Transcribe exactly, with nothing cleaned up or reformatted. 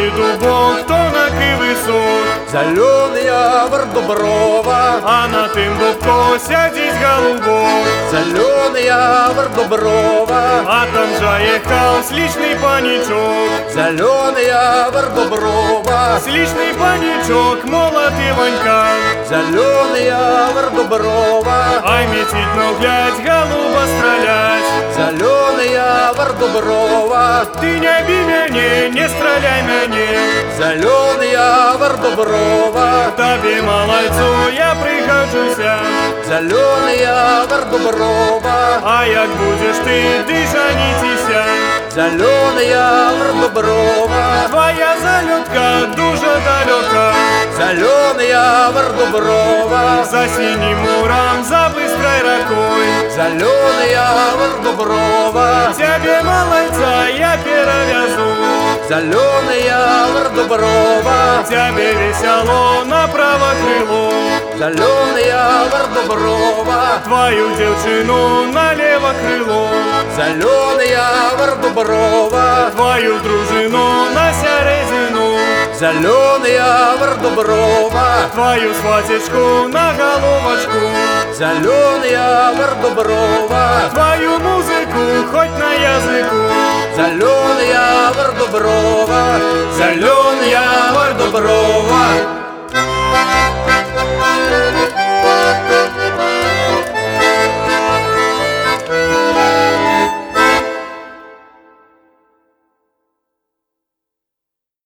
Зеленый дубок, тонок и высок, Зеленый явор Дуброва, а на тым дубко сядет голубок. Зеленый явор Дуброва, А там заехал сличный паничок, Зеленый явор Дуброва, сличный паничок, молод Иванька. Зеленый явор Дуброва, Ай, метит, но глядь, голуба стрелять. Зеленый явор Дуброва, Ты не би мяне, не стреляй мяне. Зеленый явор Дуброва, Табе малайцу я прихожуся. Зеленый явор Дуброва, А як будешь ты, ты жанитеся. Зеленый явор Дуброва, Твоя залетка дуже далека. Зеленый явор Дуброва, За синим муром, за быстрой рекой. Зеленый явор Дуброва, Тебе малайца я перевязу. Зеленый явор Дуброва, Тебе весело на право крыло. Зеленый явор Дуброва, Твою девчину на лево крыло. Зеленый явор Дуброва, Твою дружину на середину. Зеленый явор Дуброва, Твою сватечку на головочку. Зеленый явор Дуброва, Твою музыку хоть на языку. Зеленый явор Дуброва, Зеленый явор Дуброва.